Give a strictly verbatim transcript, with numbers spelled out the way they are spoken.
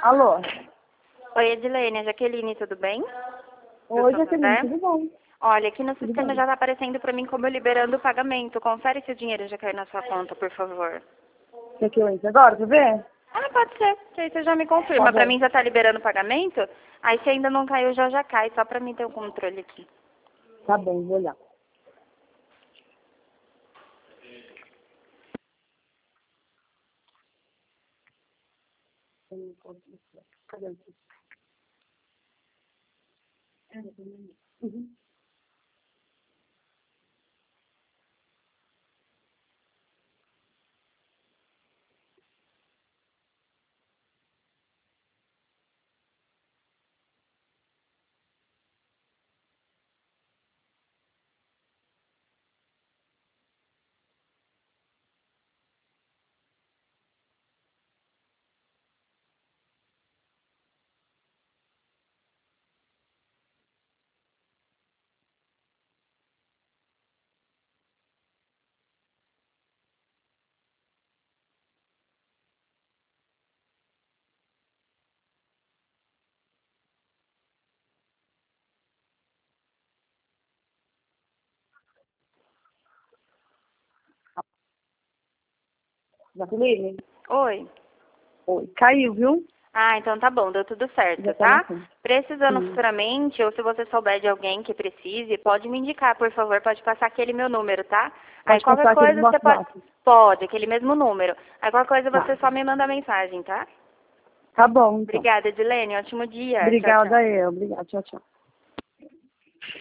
Alô? Oi, Edilene, é Jaqueline, tudo bem? Oi, Do Jaqueline, Santander? tudo bom? Olha, aqui no Tudo sistema bem. já está aparecendo para mim como eu liberando o pagamento. Confere se o dinheiro já caiu na sua conta, por favor. Quer que eu entre agora, quer ver? Ah, pode ser, que aí você já me confirma. Tá Para bom. mim já está liberando o pagamento, aí se ainda não caiu, já já cai, só para mim ter o controle aqui. Tá bom, vou olhar. Cadê aqui? Uhum. Jaqueline? Oi. Oi. Caiu, viu? Ah, então tá bom, deu tudo certo, Já tá na tá? conta. Precisando Sim. futuramente, ou se você souber de alguém que precise, pode me indicar, por favor, pode passar aquele meu número, tá? Aí Pode qualquer passar aquele do coisa você pode... WhatsApp. Pode, aquele mesmo número. Aí qualquer coisa Tá. você só me manda mensagem, tá? Tá bom, então. Obrigada, Edilene, ótimo dia. Tchau, Obrigada tchau. eu. Obrigada. Tchau, tchau.